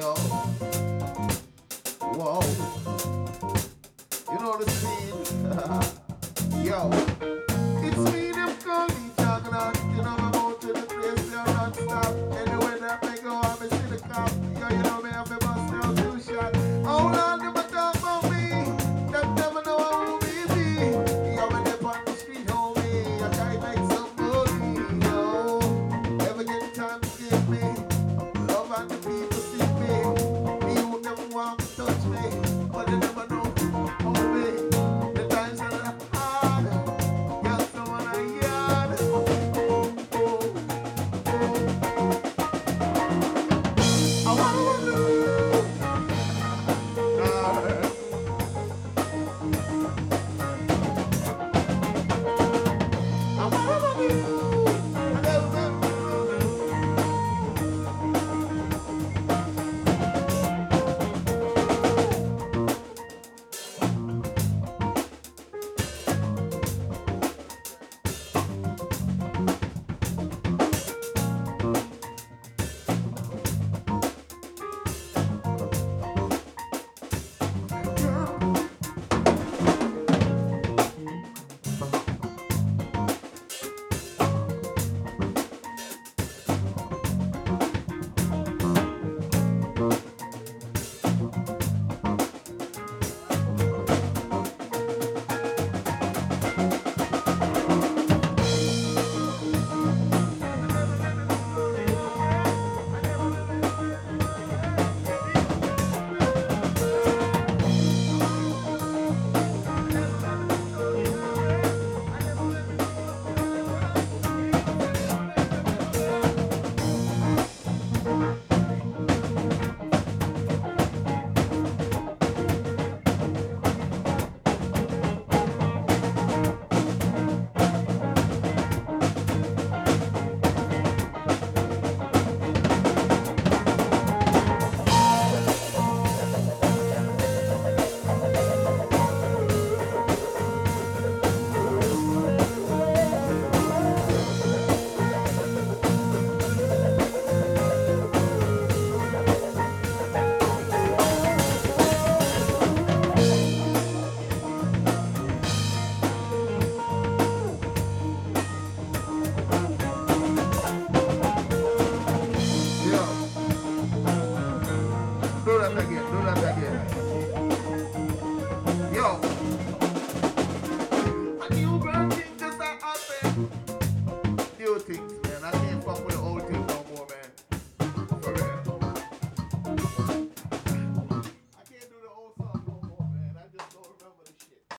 Yo, whoa, you know the scene. Yo, it's me, them calling, talking out, you know, I'm out to the place, they're non-stop. Anywhere that I go, I'm see the cop. Yo, you know me, I'm a bust down two shot. How long them a talk about me? Them never know who me be. Yo, when they on the street, homie, I try to make some money. Yo, never get time to give me love and the people see me. Me who them want to